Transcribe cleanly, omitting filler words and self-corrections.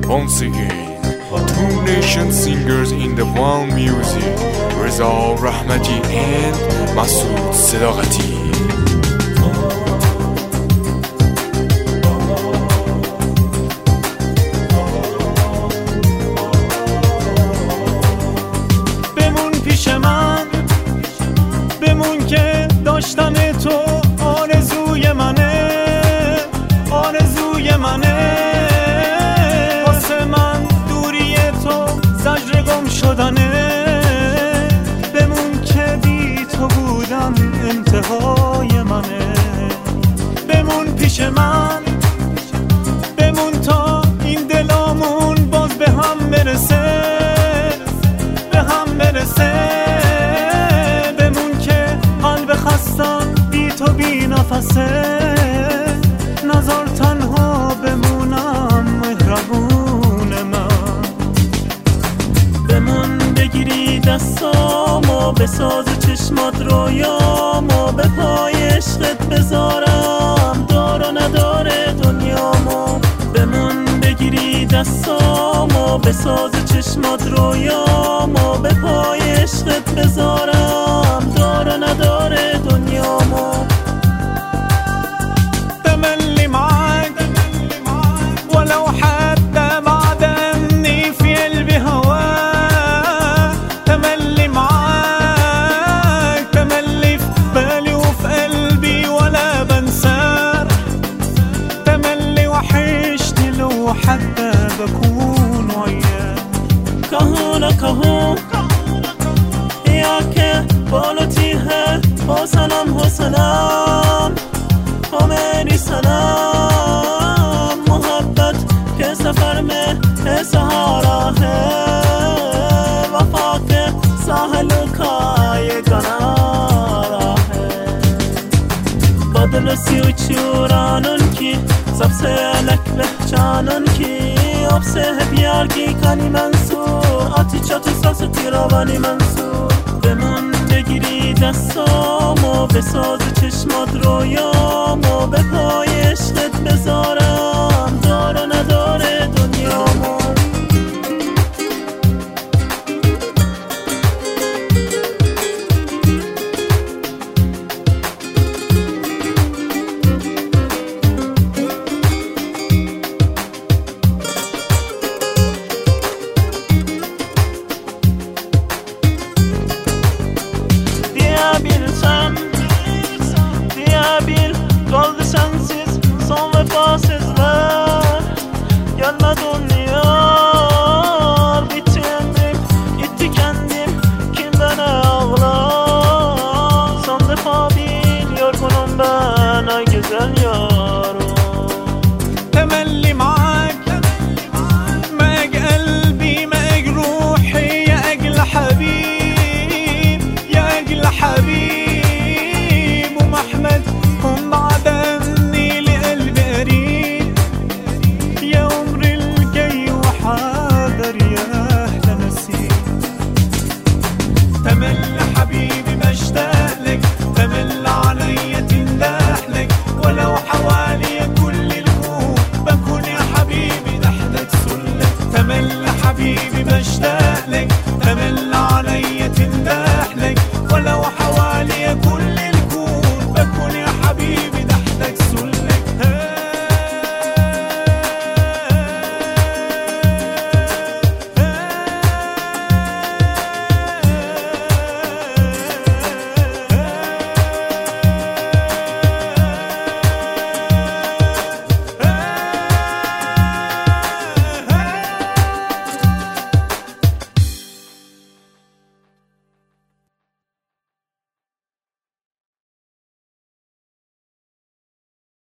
Once again, two nation singers in the one music, Reza Rahmati and Masoud Sadaqati. بمون که داشتن تو آرزوی منه، آرزوی منه. واسه من دوری تو زجر گم شدنه. بمون که بی تو بودن انتهای منه. بمون پیش من، بمون تا این دلامون باز به هم برسه، به هم برسه. بی تو بی نفسه، نظر تنها بمونم مهربون من. بمون بگیری دستامو بساز چشمات رویامو، به پای عشقت بذارم دار و نداره دنیامو. بمون بگیری دستامو بساز چشمات رویامو، به پای عشقت بذارم دار و نداره دنیامو. تملي معاك ولو حتى بعد أني في قلبي هواك. تملي معاك، تملي في بالي وفي قلبي ولا بنساك. تملي وحشتني لو حتى بكون وياك. کهونا کهون یا که بالوتی ہے حسنم حسنم تو میری سنم. محبت کے سفر میں ہے سہارا ہے، وفا کے ساحل کا یہ کنارا ہے. بدل سی uçuran ki सबसे अलग पहचानन की अब से है प्यार की कहानी मंसूर. आती चतु ससती روانی منصور. بمون بگیری دستامو بساز چشمات رویامو، به پای عشقت بذارم دار و نداره دنیامو. Kaldı sensiz son vefasızlar. Gelmedin yar, bitti ömrüm, gitti kendim, kim bana ağlar. Son defa bil yorgunum ben ay güzel yarım. Temelli معاك معاك قلبي معاك روحي يا أجل حبيب، يا أجل حبيب. ومحمد هم بعد أني لقلبي قريب، يا عمر الجاي وحاضر يا أهل نسيم. تمل حبيبي بشتاق لك، تمل عليا تندهلك، ولو حوالي كل الكون بكون يا حبيبي تحتك سلك. تمل حبيبي بشتاق لك،